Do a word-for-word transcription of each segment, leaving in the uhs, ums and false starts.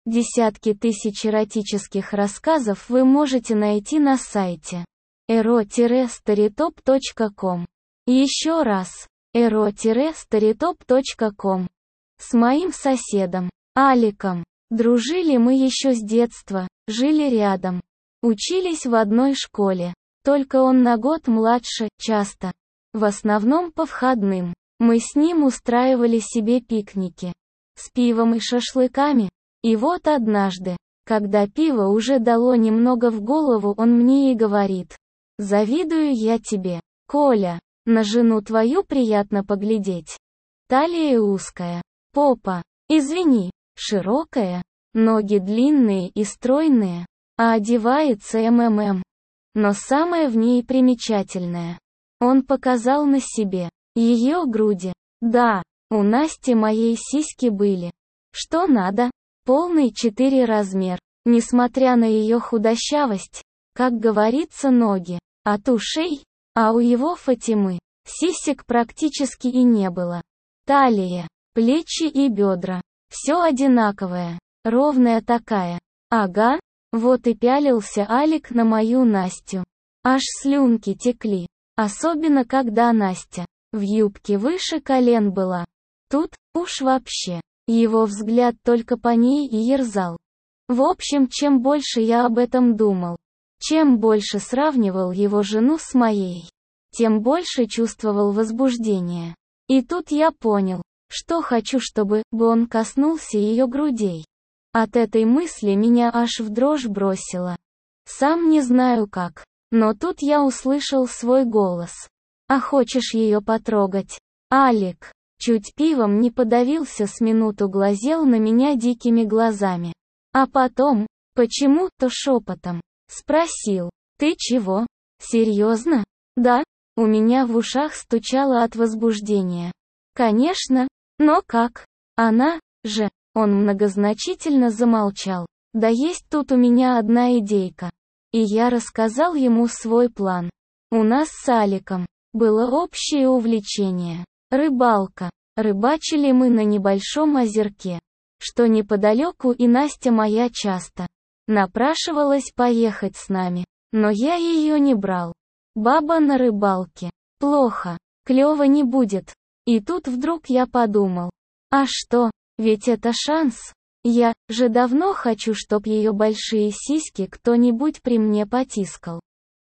Десятки тысяч эротических рассказов вы можете найти на сайте эро старитоп точка ком. Еще раз, эро старитоп точка ком. С моим соседом, Аликом, дружили мы еще с детства, жили рядом. Учились в одной школе. Только он на год младше, часто. В основном по входным. Мы с ним устраивали себе пикники. С пивом и шашлыками. И вот однажды, когда пиво уже дало немного в голову, он мне и говорит: «Завидую я тебе, Коля, на жену твою приятно поглядеть. Талия узкая, попа, извини, широкая, ноги длинные и стройные, а одевается МММ. Но самое в ней примечательное. Он показал на себе ее груди. Да, у Насти моей сиськи были. Что надо? Полный четыре размер. Несмотря на ее худощавость, как говорится, ноги от ушей, а у его Фатимы сисек практически и не было. Талия, плечи и бедра. Все одинаковое, ровная такая. Ага, вот и пялился Алик на мою Настю. Аж слюнки текли. Особенно когда Настя в юбке выше колен была. Тут уж вообще. Его взгляд только по ней и ерзал. В общем, чем больше я об этом думал, чем больше сравнивал его жену с моей, тем больше чувствовал возбуждение. И тут я понял, что хочу, чтобы он коснулся ее грудей. От этой мысли меня аж в дрожь бросило. Сам не знаю как, но тут я услышал свой голос. «А хочешь ее потрогать?» Алик чуть пивом не подавился, с минуту глазел на меня дикими глазами. А потом, почему-то шепотом, спросил: «Ты чего? Серьезно?» «Да», у меня в ушах стучало от возбуждения. «Конечно, но как? Она же...» Он многозначительно замолчал. «Да есть тут у меня одна идейка». И я рассказал ему свой план. У нас с Аликом было общее увлечение. Рыбалка. Рыбачили мы на небольшом озерке, что неподалеку, и Настя моя часто напрашивалась поехать с нами, но я ее не брал. Баба на рыбалке. Плохо, клево не будет. И тут вдруг я подумал: а что, ведь это шанс. Я же давно хочу, чтоб ее большие сиськи кто-нибудь при мне потискал.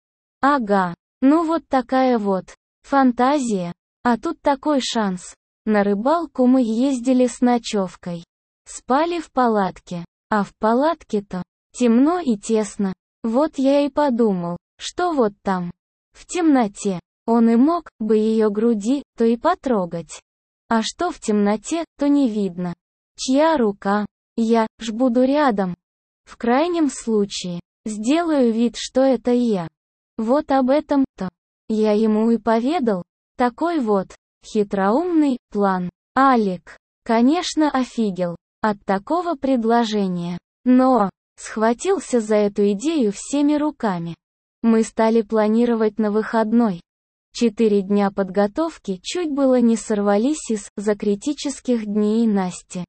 Ага, ну вот такая вот фантазия. А тут такой шанс. На рыбалку мы ездили с ночевкой. Спали в палатке. А в палатке-то темно и тесно. Вот я и подумал, что вот там, в темноте, он и мог бы ее груди то и потрогать. А что в темноте, то не видно. Чья рука? Я ж буду рядом. В крайнем случае, сделаю вид, что это я. Вот об этом-то я ему и поведал. Такой вот хитроумный план. Алик, конечно, офигел от такого предложения, но схватился за эту идею всеми руками. Мы стали планировать на выходной. Четыре дня подготовки чуть было не сорвались из-за критических дней Насти.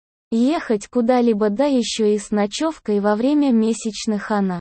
Ехать куда-либо, да еще и с ночевкой во время месячных, она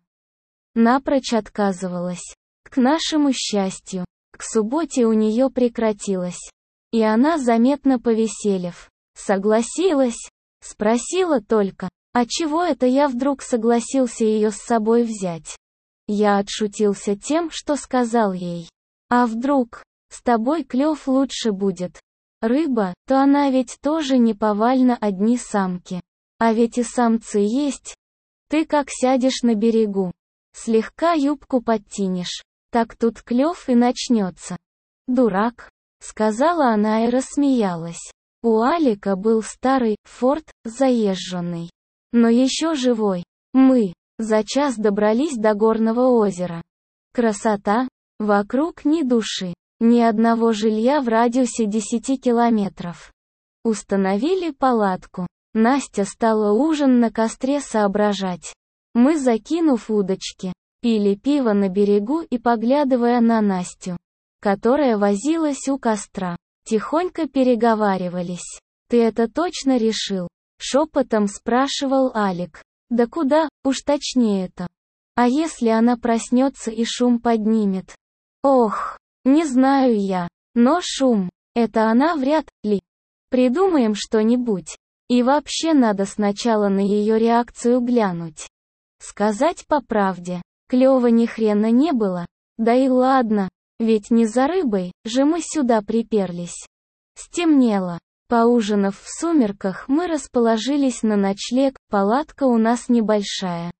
напрочь отказывалась. К нашему счастью, к субботе у нее прекратилось. И она, заметно повеселев, согласилась. Спросила только: а чего это я вдруг согласился ее с собой взять? Я отшутился тем, что сказал ей: а вдруг с тобой клев лучше будет? Рыба, то она ведь тоже не повально одни самки. А ведь и самцы есть. Ты как сядешь на берегу, слегка юбку подтянешь, так тут клев и начнется. Дурак, сказала она и рассмеялась. У Алика был старый форд, заезженный, но еще живой. Мы за час добрались до горного озера. Красота, вокруг ни души, ни одного жилья в радиусе десяти километров. Установили палатку. Настя стала ужин на костре соображать. Мы, закинув удочки, пили пиво на берегу и, поглядывая на Настю, которая возилась у костра, тихонько переговаривались. «Ты это точно решил? Шепотом спрашивал Алик. Да куда, уж точнее-то. А если она проснется и шум поднимет? Ох, не знаю я. Но шум, это она вряд ли. Придумаем что-нибудь. И вообще надо сначала на ее реакцию глянуть. Сказать по правде, клёво ни хрена не было. Да и ладно, ведь не за рыбой же мы сюда приперлись. Стемнело. Поужинав в сумерках, мы расположились на ночлег, палатка у нас небольшая.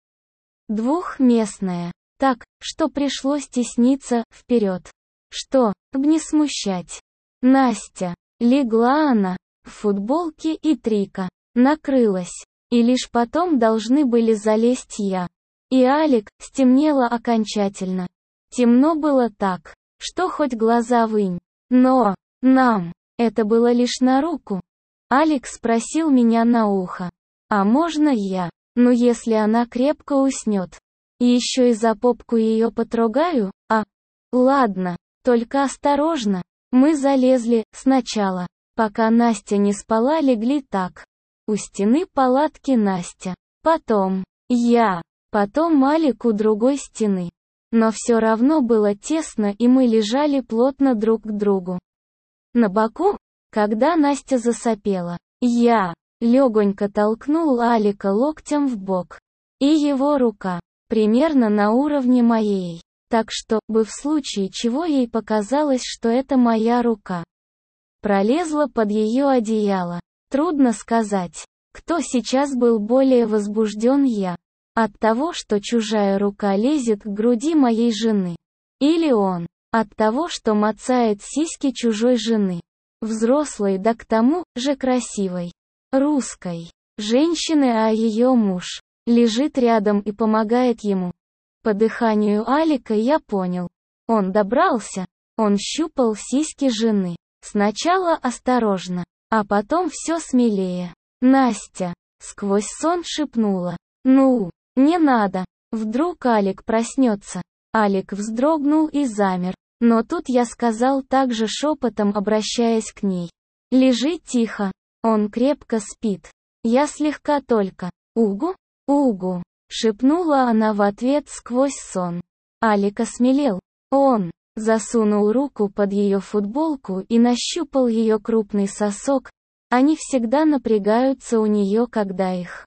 Двухместная. Так, что пришлось тесниться вперед. Что, б не смущать. Настя. Легла она, в футболке и трико. Накрылась. И лишь потом должны были залезть я. И Алик. Стемнело окончательно. Темно было так, что хоть глаза вынь. Но, нам, это было лишь на руку. Алик спросил меня на ухо. А можно я? Ну если она крепко уснет. И еще и за попку ее потрогаю, а? Ладно, только осторожно. Мы залезли, сначала, пока Настя не спала, легли так. У стены палатки Настя. Потом, я. Потом Алик у другой стены. Но все равно было тесно, и мы лежали плотно друг к другу. На боку, когда Настя засопела, я легонько толкнул Алика локтем в бок. И его рука, примерно на уровне моей. Так что, бы в случае чего ей показалось, что это моя рука. Пролезла под ее одеяло. Трудно сказать, кто сейчас был более возбужден, я. От того, что чужая рука лезет к груди моей жены. Или он. От того, что мацает сиськи чужой жены. Взрослой, да к тому же красивой. Русской. Женщины, а ее муж лежит рядом и помогает ему. По дыханию Алика я понял. Он добрался. Он щупал сиськи жены. Сначала осторожно, а потом все смелее. Настя. Сквозь сон шепнула. Ну, не надо. Вдруг Алик проснется. Алик вздрогнул и замер. Но тут я сказал также шепотом, обращаясь к ней. Лежи тихо. Он крепко спит. Я слегка только. Угу, угу. Шепнула она в ответ сквозь сон. Алик осмелел. Он засунул руку под ее футболку и нащупал ее крупный сосок. Они всегда напрягаются у нее, когда их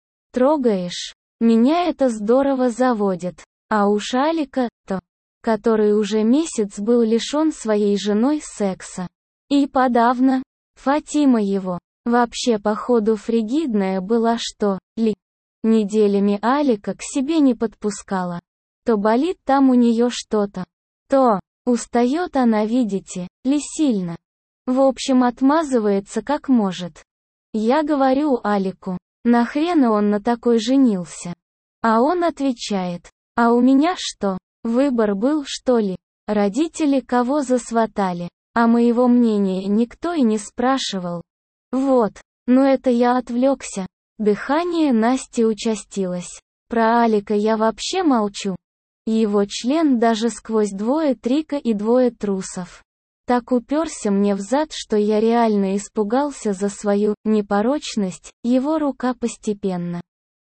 трогаешь. Меня это здорово заводит. А уж Алика, то, который уже месяц был лишен своей женой секса. И подавно. Фатима его. Вообще походу фригидная была, что ли. Неделями Алика к себе не подпускала. То болит там у нее что-то, то устает она, видите ли, сильно. В общем, отмазывается как может. Я говорю Алику, нахрена он на такой женился? А он отвечает, а у меня что, выбор был, что ли? Родители кого засватали, а моего мнения никто и не спрашивал. Вот, но это я отвлекся. Дыхание Насти участилось. Про Алика я вообще молчу. Его член даже сквозь двое трика и двое трусов. Так уперся мне в зад, что я реально испугался за свою непорочность. Его рука постепенно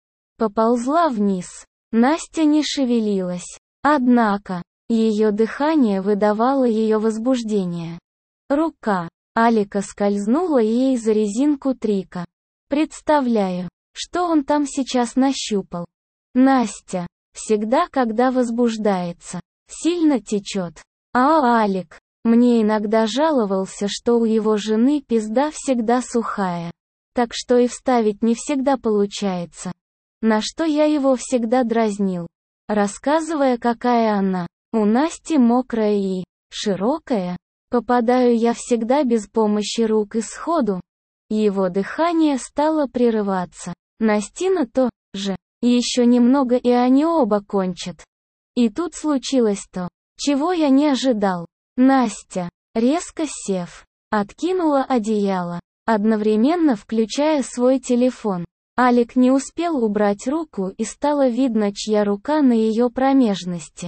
поползла вниз. Настя не шевелилась. Однако, ее дыхание выдавало ее возбуждение. Рука Алика скользнула ей за резинку трика. Представляю, что он там сейчас нащупал. Настя. Всегда, когда возбуждается, сильно течет. А Алик мне иногда жаловался, что у его жены пизда всегда сухая. Так что и вставить не всегда получается. На что я его всегда дразнил, рассказывая, какая она у Насти мокрая и широкая. Попадаю я всегда без помощи рук и сходу. Его дыхание стало прерываться. Настина то же. Еще немного и они оба кончат. И тут случилось то, чего я не ожидал. Настя, резко сев, откинула одеяло, одновременно включая свой телефон. Алик не успел убрать руку, и стало видно, чья рука на ее промежности.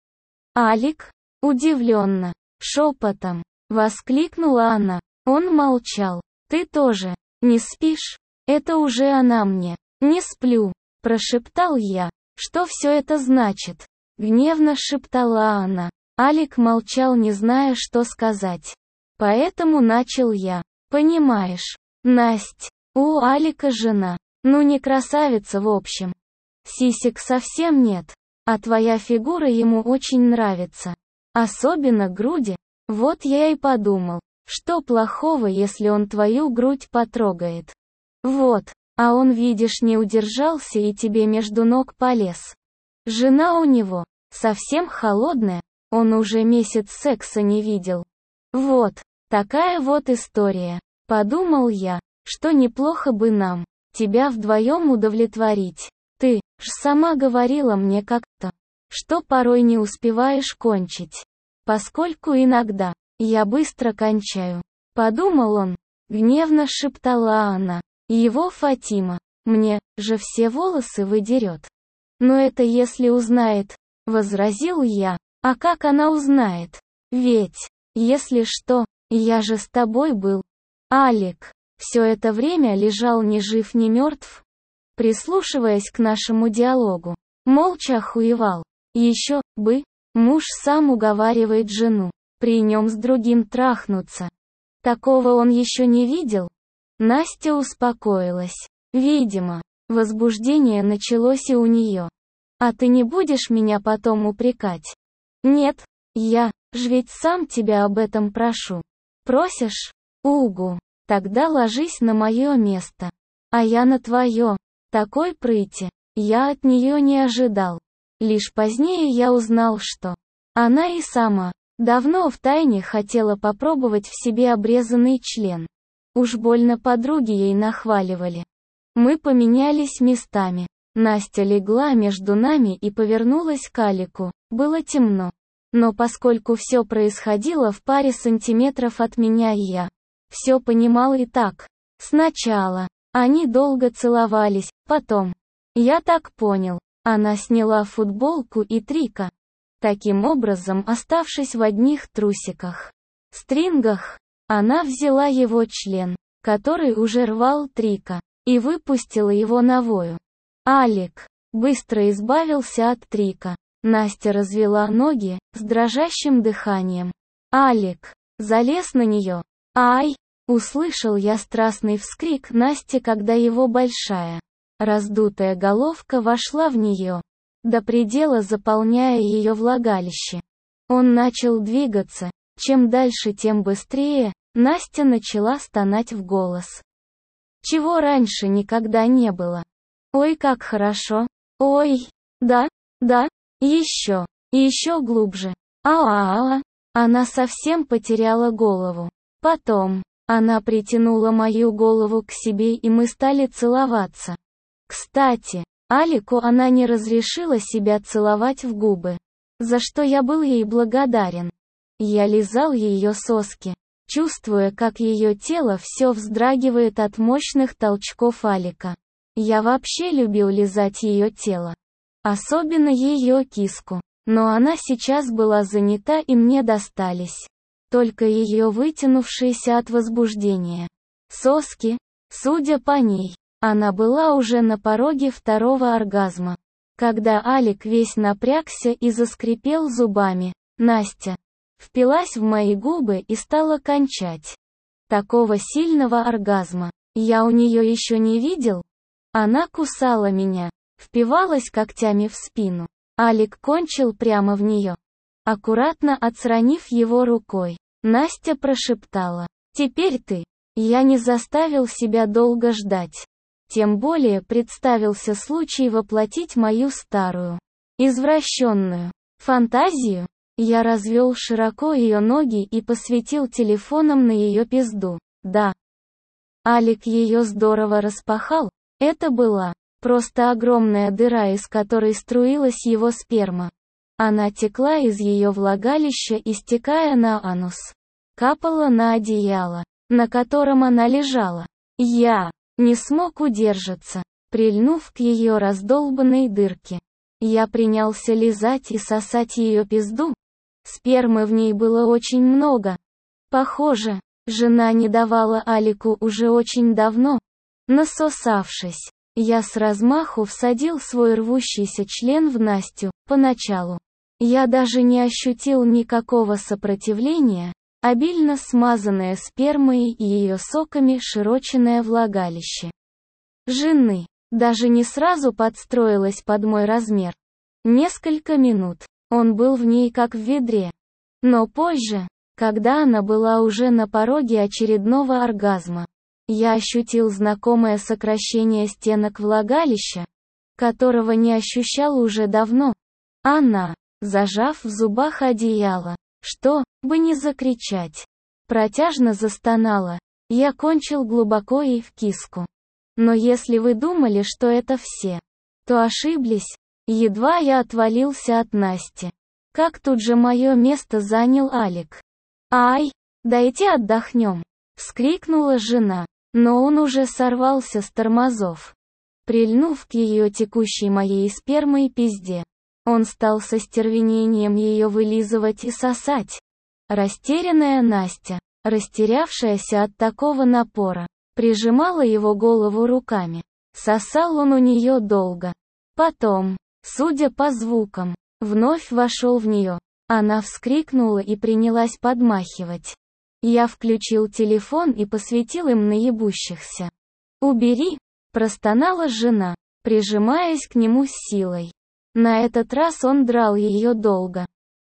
Алик, удивленно, шепотом, воскликнула она. Он молчал. Ты тоже не спишь? Это уже она мне. Не сплю, прошептал я. Что все это значит? Гневно шептала она. Алик молчал, не зная, что сказать. Поэтому начал я. Понимаешь, Насть, у Алика жена. Ну не красавица в общем. Сисек совсем нет. А твоя фигура ему очень нравится. Особенно груди. Вот я и подумал, что плохого, если он твою грудь потрогает. Вот, а он, видишь, не удержался и тебе между ног полез. Жена у него совсем холодная, он уже месяц секса не видел. Вот, такая вот история. Подумал я, что неплохо бы нам тебя вдвоем удовлетворить. Ты ж сама говорила мне как-то, что порой не успеваешь кончить. Поскольку иногда я быстро кончаю. Подумал он, гневно шептала она. Его Фатима мне же все волосы выдерет. Но это если узнает, возразил я. А как она узнает? Ведь, если что, я же с тобой был. Алик все это время лежал ни жив, ни мертв, прислушиваясь к нашему диалогу. Молча охуевал. Еще бы, муж сам уговаривает жену при нем с другим трахнуться. Такого он еще не видел. Настя успокоилась. Видимо, возбуждение началось и у нее. А ты не будешь меня потом упрекать? Нет, я ж ведь сам тебя об этом прошу. Просишь? Угу. Тогда ложись на мое место. А я на твое. Такой прыти я от нее не ожидал. Лишь позднее я узнал, что она и сама давно втайне хотела попробовать в себе обрезанный член. Уж больно подруги ей нахваливали. Мы поменялись местами. Настя легла между нами и повернулась к Алику. Было темно. Но поскольку все происходило в паре сантиметров от меня, и я все понимал и так. Сначала они долго целовались, потом, я так понял, она сняла футболку и трика. Таким образом, оставшись в одних трусиках, стрингах, она взяла его член, который уже рвал трика, и выпустила его на вою. Алик быстро избавился от трика. Настя развела ноги с дрожащим дыханием. Алик залез на нее. Ай! Услышал я страстный вскрик Насти, когда его большая, раздутая головка вошла в нее, до предела заполняя ее влагалище. Он начал двигаться. Чем дальше, тем быстрее. Настя начала стонать в голос. Чего раньше никогда не было. Ой, как хорошо. Ой, да, да, еще, и еще глубже. А-а-а. Она совсем потеряла голову. Потом, она притянула мою голову к себе, и мы стали целоваться. Кстати, Алику она не разрешила себя целовать в губы, за что я был ей благодарен. Я лизал ее соски, чувствуя, как ее тело все вздрагивает от мощных толчков Алика. Я вообще любил лизать ее тело. Особенно ее киску. Но она сейчас была занята, и мне достались только ее вытянувшиеся от возбуждения соски. Судя по ней, она была уже на пороге второго оргазма. Когда Алик весь напрягся и заскрипел зубами, Настя впилась в мои губы и стала кончать. Такого сильного оргазма я у нее еще не видел. Она кусала меня, впивалась когтями в спину. Алик кончил прямо в нее, аккуратно отстранив его рукой. Настя прошептала: «Теперь ты». Я не заставил себя долго ждать. Тем более представился случай воплотить мою старую, извращенную фантазию. Я развел широко ее ноги и посветил телефоном на ее пизду. Да. Алик ее здорово распахал. Это была просто огромная дыра, из которой струилась его сперма. Она текла из ее влагалища и, стекая на анус, капала на одеяло, на котором она лежала. Я не смог удержаться, прильнув к ее раздолбанной дырке. Я принялся лизать и сосать ее пизду. Спермы в ней было очень много. Похоже, жена не давала Алику уже очень давно. Насосавшись, я с размаху всадил свой рвущийся член в Настю. Поначалу я даже не ощутил никакого сопротивления, обильно смазанное спермой и ее соками широченное влагалище жены даже не сразу подстроилось под мой размер. Несколько минут он был в ней как в ведре. Но позже, когда она была уже на пороге очередного оргазма, я ощутил знакомое сокращение стенок влагалища, которого не ощущал уже давно. Она, зажав в зубах одеяло, что бы не закричать, протяжно застонала. Я кончил глубоко ей в киску. Но если вы думали, что это все, то ошиблись. Едва я отвалился от Насти, как тут же мое место занял Алик. «Ай, дайте отдохнем!» — вскрикнула жена, но он уже сорвался с тормозов. Прильнув к ее текущей моей спермой пизде, он стал со стервенением ее вылизывать и сосать. Растерянная Настя, растерявшаяся от такого напора, прижимала его голову руками. Сосал он у нее долго. Потом, судя по звукам, вновь вошел в нее. Она вскрикнула и принялась подмахивать. Я включил телефон и посветил им наебущихся. «Убери!» – простонала жена, прижимаясь к нему с силой. На этот раз он драл ее долго.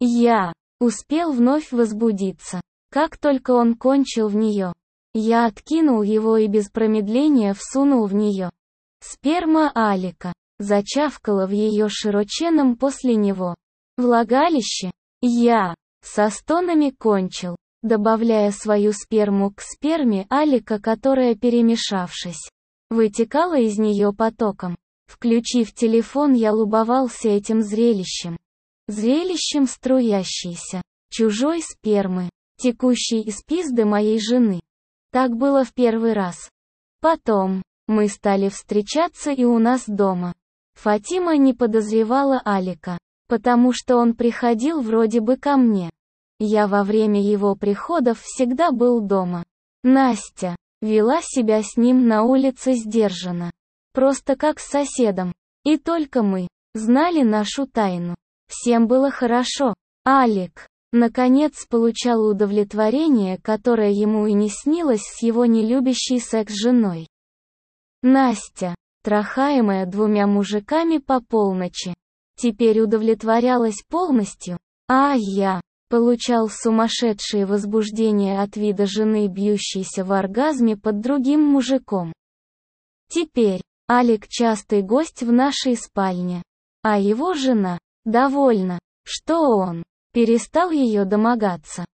Я успел вновь возбудиться. Как только он кончил в нее, я откинул его и без промедления всунул в нее. Сперма Алика зачавкала в ее широченном после него влагалище. Я со стонами кончил, добавляя свою сперму к сперме Алика, которая, перемешавшись, вытекала из нее потоком. Включив телефон, я любовался этим зрелищем. Зрелищем струящейся, чужой спермы, текущей из пизды моей жены. Так было в первый раз. Потом мы стали встречаться и у нас дома. Фатима не подозревала Алика, потому что он приходил вроде бы ко мне. Я во время его приходов всегда был дома. Настя вела себя с ним на улице сдержанно. Просто как с соседом. И только мы знали нашу тайну. Всем было хорошо. Алик, наконец, получал удовлетворение, которое ему и не снилось с его нелюбящей секс-женой. Настя, трахаемая двумя мужиками по полночи, теперь удовлетворялась полностью, а я получал сумасшедшее возбуждение от вида жены, бьющейся в оргазме под другим мужиком. Теперь Алик частый гость в нашей спальне, а его жена довольна, что он перестал ее домогаться.